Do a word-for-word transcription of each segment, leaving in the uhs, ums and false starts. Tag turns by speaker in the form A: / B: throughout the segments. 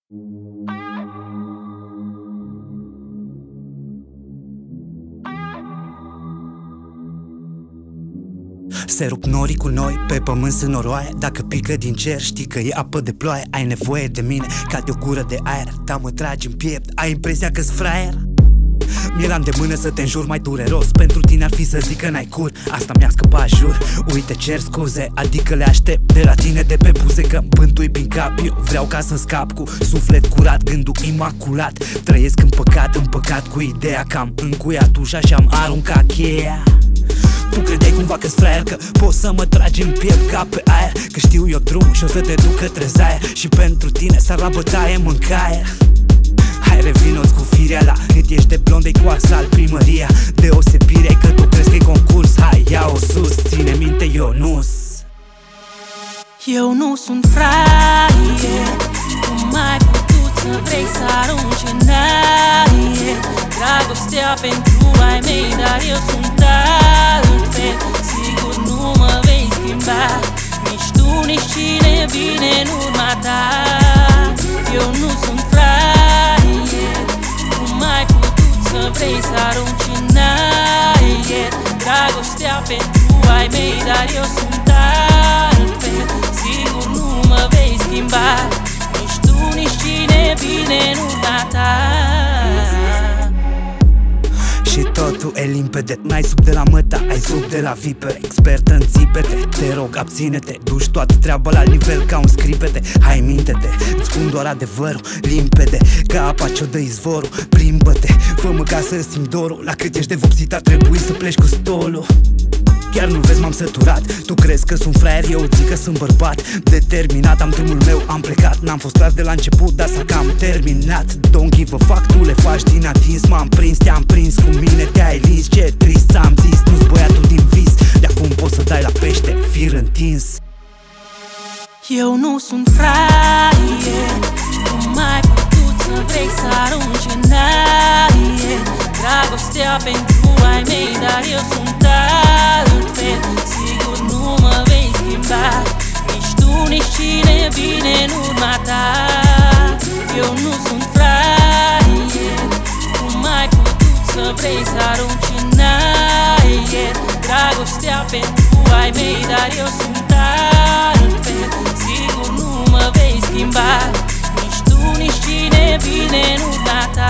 A: Se rup norii cu noi, pe pământ sunt noroaie. Dacă pică din cer, știi că e apă de ploaie. Ai nevoie de mine ca de o gură de aer. Da, mă tragi în piept, ai impresia că-s fraier. Mi-era îndemână să te înjur mai dureros. Pentru tine ar fi să zic că n-ai cur. Asta mi-a scăpat, jur. Uite, cer scuze, adică le aștept de la tine de pe buze, că îmi pântui prin cap. Eu vreau ca să scap cu suflet curat, gândul imaculat. Trăiesc în păcat, în păcat cu ideea că am încuiat ușa și am aruncat cheia. Tu credeai cumva că-s fraier, că poți să mă tragi în piept ca pe aer, că știu eu drum și o să te duc către zaia. Și pentru tine sar la bătaie mâncaier. Hai, revino-ți cu firea la cât ești de blond, de coarsa al primăria. Deosebirea că tu crezi că-i concurs. Hai, ia-o sus, ține minte, eu nu-s.
B: Eu nu sunt fraier. Cum ai putut să vrei să arunci în aer dragostea pentru ai mei, dar eu sunt altfel. Sigur nu mă vei schimba, nici tu, nici cine vine în urma ta. Eu nu sunt fraier. Cum ai putut să vrei să arunci în aer dragostea pentru ai mei, dar eu sunt altfel. Sigur nu mă vei schimba, nici tu, nici cine vine în urma ta.
A: Și totul e limpede, n-ai sub de la măta, ai sub de la vipere. Expertă în țipete, te rog abține-te. Duci toată treaba la nivel ca un scripete. Hai, minte-te, îți spun doar adevărul limpede, ca apa ce-o dă izvorul. Plimbă-te, fă-mă ca să simt dorul. La cât ești de vopsit a trebuit să pleci cu stolul. Chiar nu vezi, m-am săturat. Tu crezi că sunt fraier, eu zic că sunt bărbat determinat. Am drumul meu, am plecat. N-am fost clar de la început, dar s-a cam terminat. Don't give a fuck, tu le faci din atins. M-am prins, te-am prins cu mine, te-ai lins. Ce trist, ți-am zis, nu-s băiatul din vis. De acum poți să dai la pește, fir întins.
B: Eu nu sunt fraier. Cum ai putut să vrei să arunci în aer dragostea pentru ai mei, dar eu sunt altfel. Sigur nu mă vei schimba, nici tu, nici cine vine în urma ta. Eu nu sunt fraier. Cum ai putut să vrei să arunci în aer dragostea pentru ai mei, dar eu sunt altfel. Sigur nu mă vei schimba, nici tu, nici cine vine în urma ta.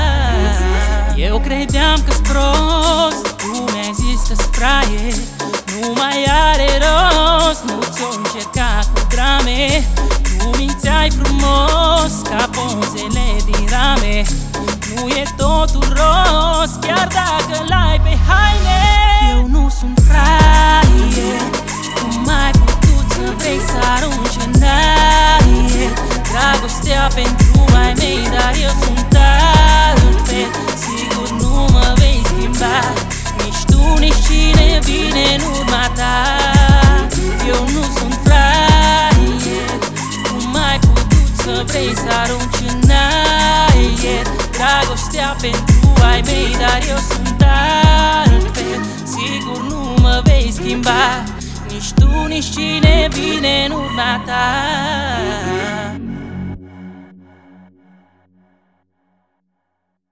B: Eu credeam că-s prost, tu mi-ai zis că-s fraier. Nu mai are rost, nu ți-o încerca cu drame. Tu mințeai frumos ca pozele din rame. Nu e totul rost, chiar dacă l-ai pe haine. Eu nu sunt fraier. Cum ai putut să vrei să arunci în aer dragostea pentru ai mei, dar eu sunt altfel. Sigur nu mă vei schimba, nici tu, nici cine vine în urma ta. Eu nu sunt fraier. Cum ai putut să vrei să arunci în aer dragostea pentru ai mei, dar eu sunt altfel. Sigur nu mă vei schimba, nici tu, nici cine vine în urma ta.